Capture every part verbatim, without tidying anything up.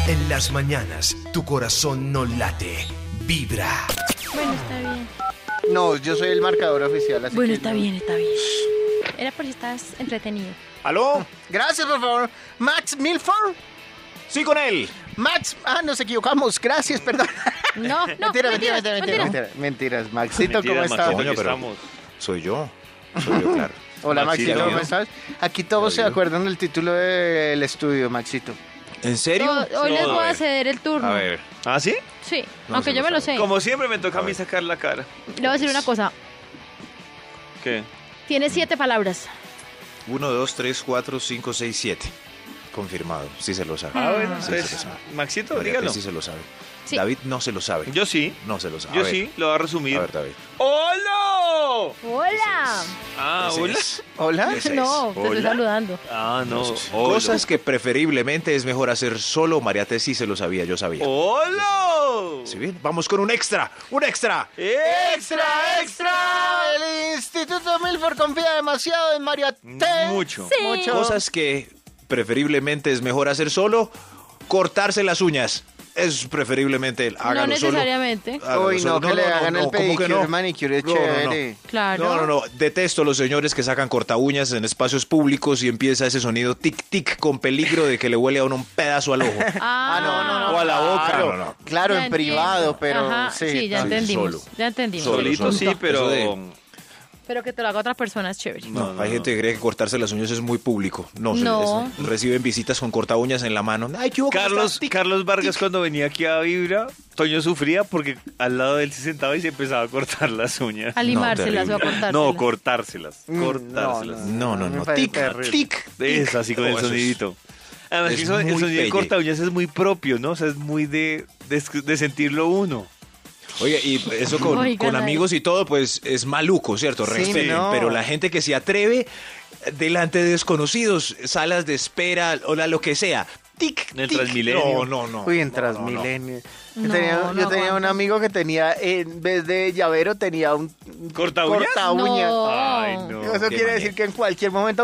En las mañanas, tu corazón no late, vibra. Bueno, está bien. No, yo soy el marcador oficial, así Bueno, que está no. bien, está bien. Era por si estás entretenido. ¿Aló? Gracias, por favor. Max Milford. Sí, con él. Max, ah, nos equivocamos. Gracias, perdón. No, no, mentira, mentira, mentiras, mentira, mentira, mentiras. mentira. Mentiras, Maxito, ¿cómo Mentiras, estás? Maxito, Coño, aquí pero- estamos. Soy yo. Soy yo, claro. Hola, Maxito, Maxito, ¿cómo ¿bien? estás? Aquí todos se ¿Bien? acuerdan del título del estudio, Maxito. ¿En serio? No, hoy les No, voy a a ver. ceder el turno. A ver. ¿Ah, sí? Sí, No aunque se yo lo me lo sabe. sé. Como siempre me toca a mí ver. sacar la cara. Le voy a decir una cosa. ¿Qué? Tiene siete palabras. Uno, dos, tres, cuatro, cinco, seis, siete. Confirmado. Sí se lo sabe. Ah, bueno, Sí se lo entonces, sabe. Maxito, María dígalo. Teresa sí se lo sabe. Sí. David no se lo sabe. Yo sí. No se lo sabe. Yo A ver. sí, lo voy a resumir. A ver, David. ¡Hola! ¡Hola! Ah, Ese hola. es. ¿Hola? Ese es. No, te estoy Hola. saludando. Ah, no. Cosas- hola. Cosas que preferiblemente es mejor hacer solo. María Teresa sí se lo sabía, yo sabía. ¡Hola! ¿Sí bien? Vamos con un extra. ¡Un extra! ¡Extra, extra! El Instituto Milford confía demasiado en María T. Mucho. Sí. Mucho. Cosas que preferiblemente es mejor hacer solo. Cortarse las uñas. Es preferiblemente hágalo No solo. necesariamente. Hágalo Uy, no, solo. que le hagan el ¿cómo que pedicure, no? el manicure, es No, no, no. chévere. Claro. No, no, no. Detesto los señores que sacan corta uñas en espacios públicos y empieza ese sonido tic-tic con peligro de que le huele a uno un pedazo al ojo. Ah, Ah, no, no, no. O a la boca. Claro, No, no. claro, Ya en privado, entiendo. pero Ajá, sí. sí, ya sí, entendimos. solo. Ya entendimos. Solo, Solito sí, Punto. pero... Eso de- Pero que te lo haga otra persona es chévere. No, No, no, hay no. gente que cree que cortarse las uñas es muy público. No, se- No. es- reciben visitas con corta uñas en la mano. Ay, ¿qué hubo? ¿Cómo Carlos, está? Tic. Carlos Vargas cuando venía aquí a Vibra, Toño sufría porque al lado de él se sentaba y se empezaba a cortar las uñas. A limárselas o a terrible. cortárselas. No, cortárselas. Mm, Cortárselas. No, no, Me no. parece Tic, terrible. tic. Es así con No, el eso es- sonidito. Además, es que eso- el muy sonido de pelle. corta uñas es muy propio, ¿no? O sea, es muy de, de, de sentirlo uno. Oye, y eso con, Oigan, con ay. amigos y todo, pues es maluco, ¿cierto? Sí, Respeten, no. pero la gente que se atreve delante de desconocidos, salas de espera, o la, lo que sea. Tic, En el tic. Transmilenio. No, no, no. Uy, en No, Transmilenio. Yo No, tenía, no yo tenía un aguanto. amigo que tenía, en vez de llavero, tenía un ¿Corta uñas? corta uñas. No. Ay, no. Eso qué quiere manera. decir que en cualquier momento...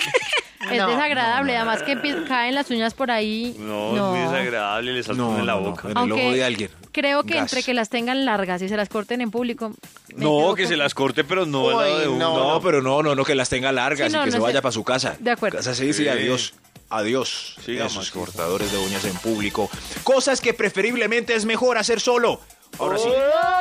Es No, desagradable, además que empie- caen las uñas por ahí. No, es muy desagradable, le saltan No, en la no, no, boca. en el Aunque ojo de alguien. Creo que Gas. entre que las tengan largas y se las corten en público. me No, quedo que con- se las corte, pero no al Uy, lado de uno. no. No, pero no, no, no, que las tenga largas Sí, no, y que no se sé. vaya para su casa. De acuerdo. Casa sí, sí, Sí. adiós. Adiós. Siga, Esos Maxi. cortadores de uñas en público. Cosas que preferiblemente es mejor hacer solo. Ahora sí.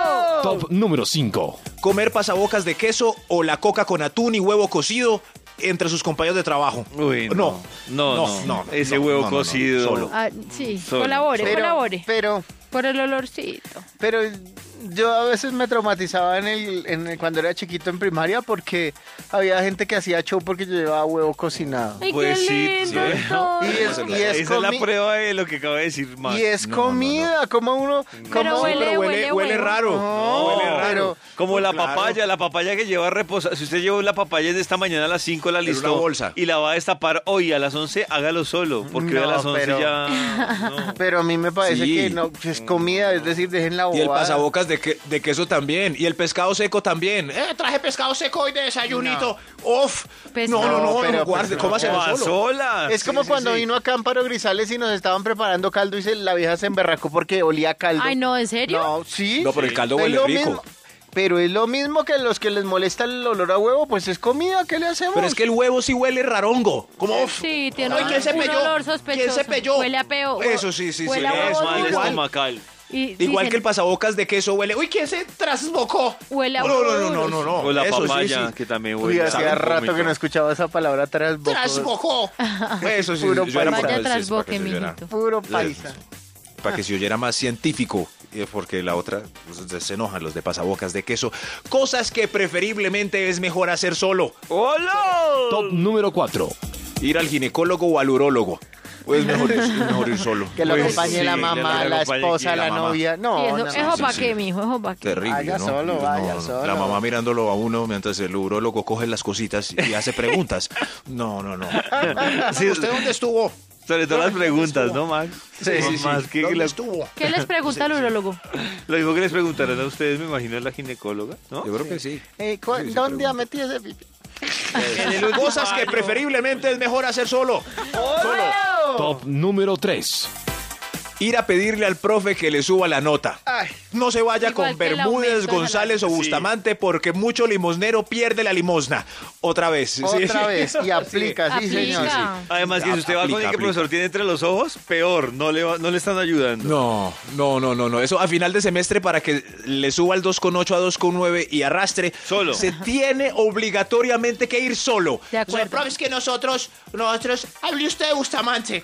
Top número cinco. Comer pasabocas de queso o la coca con atún y huevo cocido entre sus compañeros de trabajo. Uy, no. no, no, no, no, Ese no, huevo no, no, no, cocido. solo. Ah, sí, Solo, colabore, solo. Pero, colabore. pero, Por el olorcito. pero yo a veces me traumatizaba en el, en el- cuando era chiquito en primaria porque había gente que hacía show porque yo llevaba huevo cocinado. Ay, Pues qué sí, lindo sí. todo. Y es, y es Esa es la comi- prueba de lo que acaba de decir Max. y es No, no, no. comida, como uno... Pero Como, huele- pero huele, huele huele huevo. raro. No, huele raro. pero- Como la Claro. papaya, la papaya que lleva reposa. Si usted llevó la papaya de esta mañana a las cinco, la En una listó bolsa. y la va a destapar hoy a las once, hágalo solo. Porque hoy a No, las once pero- ya. No. Pero a mí me parece Sí. que no, que es comida, es decir, dejen la Y el bobada. pasabocas de, que- de queso también. Y el pescado seco también. Eh, traje pescado seco hoy de desayunito. Uf. Pescado. No, no, no, Pero, no, guarde, pues, cómaselo No, a solo. solas. Es como sí, cuando sí. vino acá Amparo Grisales y nos estaban preparando caldo y se, la vieja se emberracó porque olía a caldo. Ay, no, ¿en serio? No, sí. No, pero el caldo Es huele lo rico. mismo. Pero es lo mismo que los que les molesta el olor a huevo, pues es comida, ¿qué le hacemos? Pero es que el huevo sí huele rarongo. Como uf. Sí, tiene Ay, un, ¿quién se un pelló? olor sospechoso. ¿Quién se pelló? Huele a peo. Eso sí, sí, sí. Huele a Es huevo mal duro. igual. estomacal. Y Igual dicen, que el pasabocas de queso huele. Uy, ¿quién se trasbocó? Huele a No, no, no, huevos. no, no, no. O la Eso sí, papaya, sí. que también Uy, huele. hacía sabe, rato vómito. que no escuchaba esa palabra trasboco. ¡Trasbocó! Eso sí, Puro yo era paisa. para- Vaya sí, tras para que boque, se oyera- mijito. Puro paisa. Para que se oyera más científico, eh, porque la otra pues, se enojan los de pasabocas de queso. Cosas que preferiblemente es mejor hacer solo. ¡Hola! Top número cuatro. Ir al ginecólogo o al urólogo. O es mejor, ir- es mejor ir solo. Que lo Pues acompañe sí, la que mamá, lo la acompañe esposa, aquí la, la mamá. novia. No, Sí, eso, no, eso no. para sí, qué, sí. mijo, eso para qué. Terrible, Vaya ¿no? solo, No, vaya no. solo. La mamá mirándolo a uno mientras el urólogo coge las cositas y hace preguntas. No, no, no. Sí, ¿Usted dónde estuvo? Sobre todo las preguntas, ¿no, Max? Sí, sí, sí. Más que ¿Dónde la- estuvo? ¿Qué les pregunta el urólogo? Lo mismo que les preguntarán a ustedes, me imagino, a la ginecóloga, ¿no? Yo creo que sí. Eh, ¿cu- Sí, sí, ¿Dónde pregunta. ha metido ese pipi? Cosas que preferiblemente es mejor hacer solo. Solo. Top número tres. Ir a pedirle al profe que le suba la nota. Ay, No se vaya Igual con que el aumento Bermúdez, de González o salario. Bustamante porque mucho limosnero pierde la limosna. Otra vez. sí. otra vez. Y aplica, sí, Aplica. señor. Además, que si usted va con el Aplica, que el profesor aplica. tiene entre los ojos, peor, no le, va- no le están ayudando. No, no, no, no, no. Eso a final de semestre para que le suba el dos coma ocho a dos coma nueve y arrastre. Solo. Se tiene obligatoriamente que ir solo. De acuerdo. Profe, es que nosotros, nosotros, hable usted de Bustamante.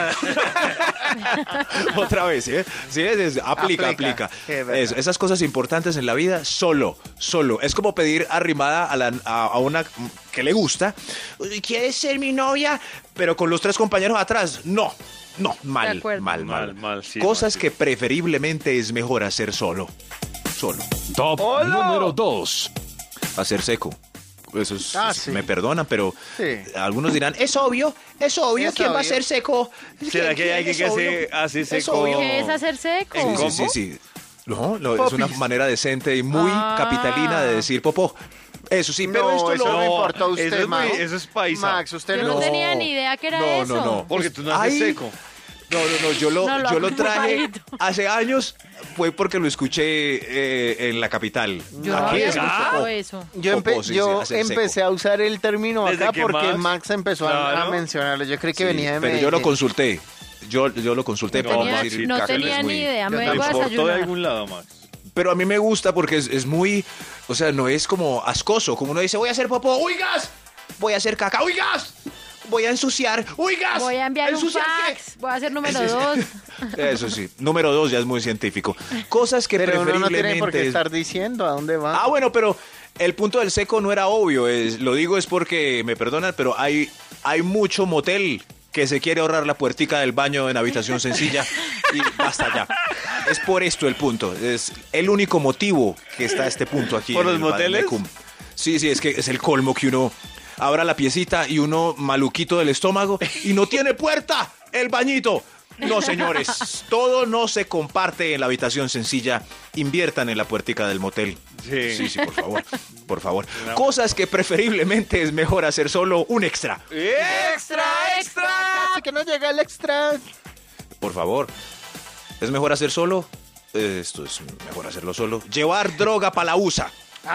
Otra vez, ¿eh? Sí, es- es- aplica, Aplica. aplica. Sí, es verdad. Eso, esas cosas importantes en la vida, solo, solo. Es como pedir arrimada a, la, a, a una que le gusta. ¿Quieres ser mi novia? Pero con los tres compañeros atrás. No, no, mal, acuerdo. mal, mal, Mal, mal, sí, Cosas mal, sí. que preferiblemente es mejor hacer solo. Solo. Top número dos. Hacer seco. Eso es, Ah, es- sí. me perdonan, pero Sí. algunos dirán, es obvio, es obvio, Es ¿quién va a obvio. ser seco? ¿Será ¿Quién- que hay quién alguien es que obvio? hace, hace Es seco? obvio. ¿Qué es hacer seco? Sí, ¿Cómo? sí, sí, sí. No, lo- es una Popis. manera decente y muy Ah. capitalina de decir popó. Eso sí, pero No, esto eso lo... no No, importa a usted, eso es muy- Max. eso es paisa. Max, usted Yo no. no tenía ni idea que era no, eso. No, no, Porque tú no haces Ay, seco. No, no, no, yo lo, No, lo yo lo hago traje bajito. hace años, fue porque lo escuché eh, en la capital. Yo no Aquí había es escuchado popó. eso. Yo, empe- Popó, sí, sí, yo hacer empecé seco. a usar el término Desde acá que porque Max, Max- empezó a- a, Claro. mencionarlo. Yo creí que Sí, venía de pero yo lo Medellín. consulté. Yo, yo lo consulté No, para Tenía- decir no caca, tenía es muy- ni idea, me Yo vengo a Me importó de desayunar. algún lado, Max. Pero a mí me gusta porque es, es muy, o sea, no es como ascoso, como uno dice, voy a hacer popó, ¡uigas! Voy a hacer caca, ¡uigas! Voy a ensuciar, ¡uigas! Voy a enviar un ¿Ensuciar qué? fax. Voy a hacer número dos. Eso sí. Número dos ya es muy científico. Cosas que Pero uno no tiene por preferiblemente... qué es- estar diciendo a dónde va. Ah, bueno, pero el punto del seco no era obvio. Es, lo digo es porque, me perdonan, pero hay, hay mucho motel que se quiere ahorrar la puertica del baño en habitación sencilla y basta ya. Es por esto el punto. Es el único motivo que está este punto aquí. ¿Por en los el moteles? Bademecum. Sí, sí, es que es el colmo que uno abra la piecita y uno maluquito del estómago y no tiene puerta el bañito. No, señores, todo no se comparte en la habitación sencilla. Inviertan en la puertica del motel. Sí. Sí, sí, por favor. Por favor. Cosas que preferiblemente es mejor hacer solo un extra. ¡Extra, extra! Así que no llega el extra. Por favor. ¿Es mejor hacer solo? Eh, Esto es mejor hacerlo solo. Llevar droga para la U S A.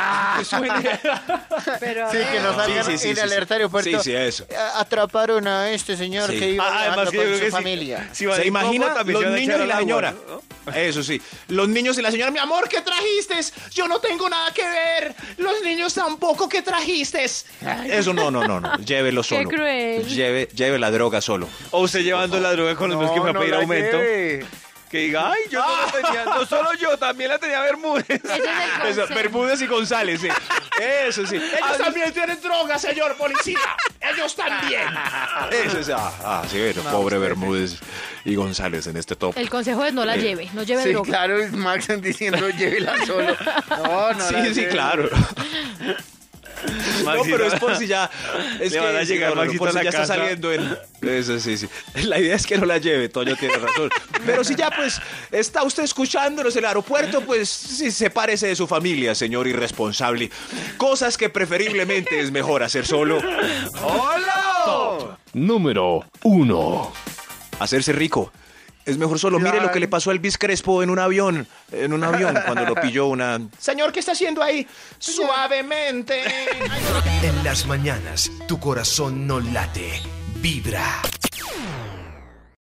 Pero, Sí, que nos salgan Sí, sí, sí, en sí, alerta sí. aeropuerto. Sí, sí, eso. A- Atraparon a este señor Sí. que iba Ah, viajando además que yo con creo su que sí. familia. Si van ¿Se en combo, imagina? también Los se van a niños echar y la al agua, señora. ¿no? Eso sí. Los niños y la señora, mi amor, ¿qué trajiste? Yo no tengo nada que ver. Los niños tampoco, ¿qué trajiste? Eso no, no, no, no. Llévelo Qué solo. cruel. Lleve, lleve la droga solo. O usted llevando la droga con los míos que fue a no pedir la aumento. lleve. Que diga, ay, yo no la tenía, no solo yo, también la tenía Bermúdez. ese es el Eso, consejo. Bermúdez y González, sí. Eso sí. Ellos también tienen droga, señor policía. Ellos también. Eso es. Ah, ah, sí, bueno, pobre Bermúdez y González en este top. El consejo es no la lleve, no lleve Sí, droga. claro, es Max diciendo llévela solo. No, no. Sí, la sí, lleve. claro. No, pero es por si ya. Es Le van a sí, llegar no, no, Maxito por a si la ya está casa. saliendo en. Eso sí, sí. La idea es que no la lleve, Toño tiene razón. Pero si ya, pues, está usted escuchándonos en el aeropuerto, pues, sí, sepárese de su familia, señor irresponsable. Cosas que preferiblemente es mejor hacer solo. Top número uno. Hacerse rico. Es mejor solo. Mire lo que le pasó a Elvis Crespo en un avión. En un avión, cuando lo pilló una. Señor, ¿qué está haciendo ahí? Suavemente. En las mañanas, tu corazón no late, vibra.